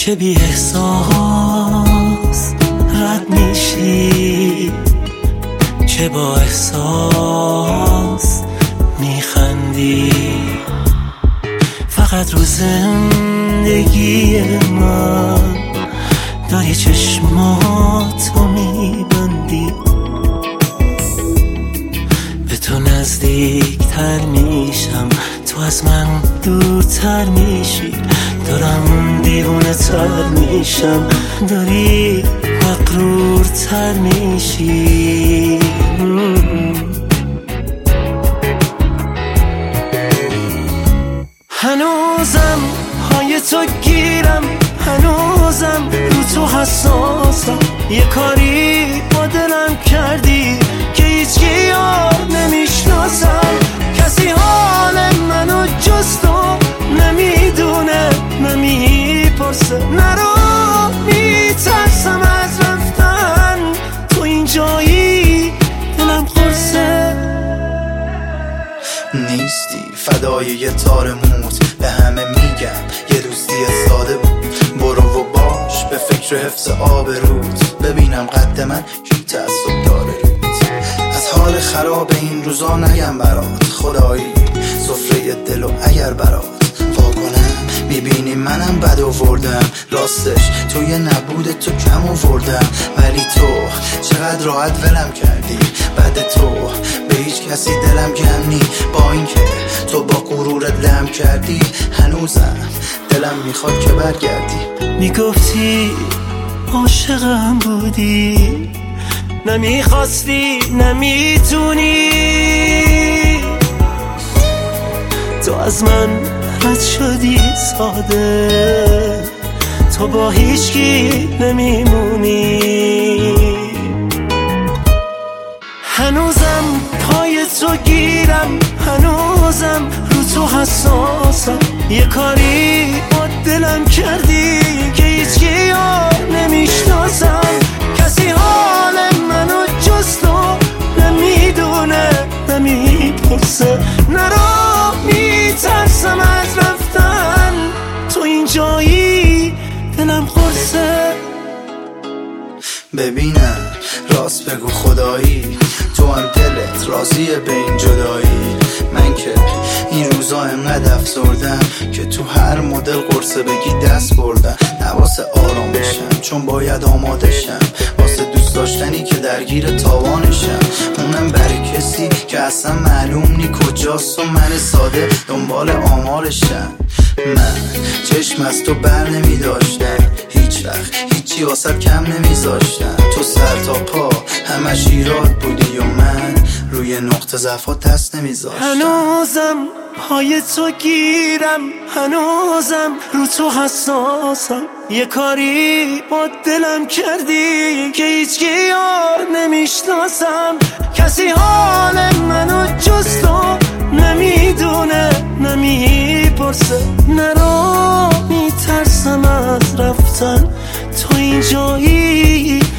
که بی احساس رد میشی، که با احساس میخندی. فقط رو زندگی من داری چشماتو میبندی، به تو نزدیکتر میشم، تو از من دورتر میشی. دارم دیوونه تر میشم، داری مغرورتر میشی. هنوزم پای تو گیرم، هنوزم رو تو حساسم. یه کاری با دلم کردی که هیچکی یار نمیشناسم. کسی حال منو جز تو نمیدونه، نمیپرسه. نرو میترسم از رفتن، تو اینجایی دلم قرصه. نیستی فدای یه تار موت، به همه میگم یه دوستی ساده بود. برو و باش به فکر حفظ آبروت، ببینم قد من کی تعصب داره روت. از حال خراب این روزا نگم برات، خدایی سفره دل و اگر برات وا کنم میبینی منم بد آوردم. راستش توی نبود تو کم آوردم، ولی تو چقدر راحت ولم کردی. بعد تو به هیچ کسی دلم گم نی، با اینکه تو با غرورت لم کردی. هنوزم دلم میخواد که برگردی. میگفتی عاشقم بودی، نمیخواستی نمیتونی. تو از من رد شدی ساده، تو با هیچکی نمیمونی. هنوزم پای تو گیرم، هنوزم رو تو حساسم. یه کاری با دلم کردی که هیچکی یار نمیشناسم. کسی حال منو جز تو نمیدونه، نمیپرسه. نرو میترسم از رفتن، تو اینجایی دلم قرصه. ببینم راست بگو خدایی، تو هم دلت راضیه به این جدایی. من که این روزا انقدر افسردم که تو هر مدل قرصه بگی دست بردم. نواسه آرام بشم چون باید آماده شم، واسه دوست داشتنی که درگیر تاوانشم. اونم برای کسی که اصلا معلوم نی کجاست و من ساده دنبال آمارشم. من چشم از تو بر نمی داشتم، هیچ وقت هیچی واسه کم نمیذاشتم. تو سر تا پا همش ایراد بودی و من روی نقطه ضعفات دست نمیذاشتم. هنوزم پای تو گیرم، هنوزم رو تو حساسم. یه کاری با دلم کردی که هیچکی یار نمیشناسم. کسی حال منو جز تو نمیدونه، نمیپرسه. نرو میترسم از رفتن، تو اینجایی